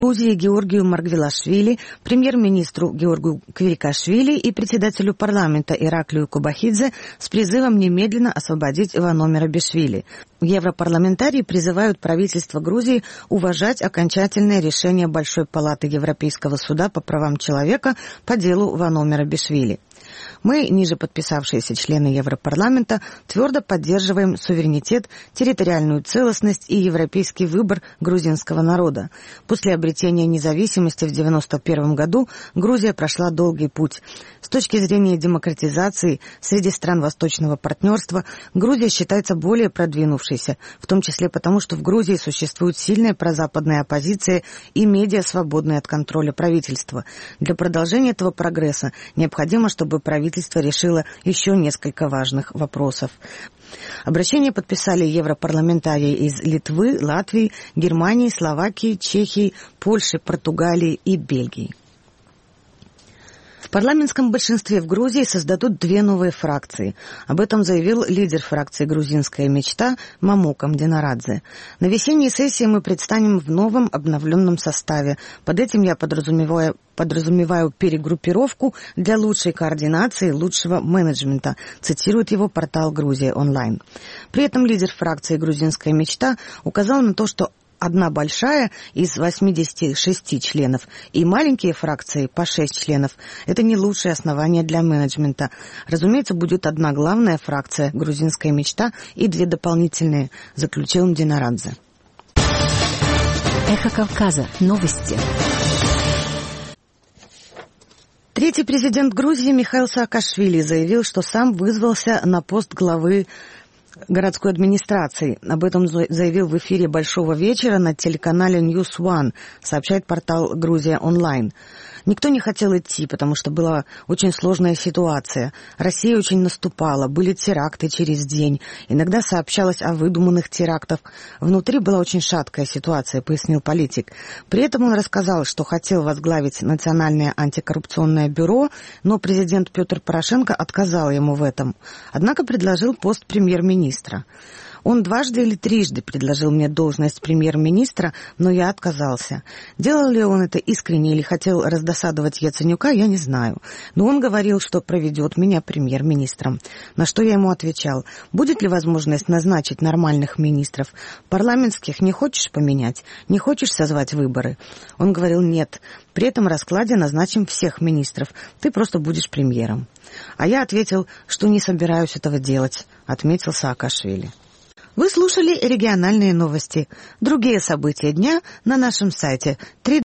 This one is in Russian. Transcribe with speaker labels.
Speaker 1: Грузии Георгию Маргвелашвили, премьер-министру Георгию Квирикашвили и председателю парламента Ираклию Кобахидзе с призывом немедленно освободить Ивано Мерабишвили. Европарламентарии призывают правительство Грузии уважать окончательное решение Большой палаты Европейского суда по правам человека по делу Ивано Мерабишвили. Мы, ниже подписавшиеся члены Европарламента, твердо поддерживаем суверенитет, территориальную целостность и европейский выбор грузинского народа. После обретения независимости в 1991 году Грузия прошла долгий путь. С точки зрения демократизации среди стран Восточного партнерства Грузия считается более продвинувшейся, в том числе потому, что в Грузии существует сильная прозападная оппозиция и медиа, свободные от контроля правительства. Для продолжения этого прогресса необходимо, чтобы правительство решило еще несколько важных вопросов. Обращение подписали европарламентарии из Литвы, Латвии, Германии, Словакии, Чехии, Польши, Португалии и Бельгии. В парламентском большинстве в Грузии создадут две новые фракции. Об этом заявил лидер фракции «Грузинская мечта» Мамука Мдинарадзе. На весенней сессии мы предстанем в новом обновленном составе. Под этим я подразумеваю перегруппировку для лучшей координации, лучшего менеджмента, цитирует его портал «Грузия онлайн». При этом лидер фракции «Грузинская мечта» указал на то, что одна большая из 86 членов и маленькие фракции по 6 членов – это не лучшее основание для менеджмента. Разумеется, будет одна главная фракция «Грузинская мечта» и две дополнительные, заключил Мдинарадзе.
Speaker 2: Эхо Кавказа. Новости.
Speaker 1: Третий президент Грузии Михаил Саакашвили заявил, что сам вызвался на пост главы городской администрации. Об этом заявил в эфире «Большого вечера» на телеканале News One, сообщает портал «Грузия онлайн». Никто не хотел идти, потому что была очень сложная ситуация. Россия очень наступала, были теракты через день. Иногда сообщалось о выдуманных терактах. Внутри была очень шаткая ситуация, пояснил политик. При этом он рассказал, что хотел возглавить Национальное антикоррупционное бюро, но президент Петр Порошенко отказал ему в этом. Однако предложил пост премьер-министра. Он дважды или трижды предложил мне должность премьер-министра, но я отказался. Делал ли он это искренне или хотел раздосадовать Яценюка, я не знаю. Но он говорил, что проведет меня премьер-министром. На что я ему отвечал: будет ли возможность назначить нормальных министров? Парламентских не хочешь поменять? Не хочешь созвать выборы? Он говорил: нет. При этом раскладе назначим всех министров. Ты просто будешь премьером. А я ответил, что не собираюсь этого делать, отметил Саакашвили. Вы слушали региональные новости. Другие события дня на нашем сайте